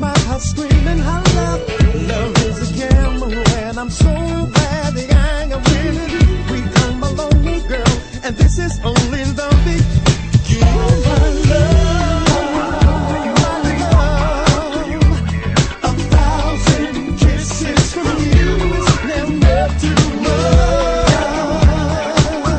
her screaming her love. Love is a gamble, and I'm so glad that I am winning. We come a long way, girl, and this is only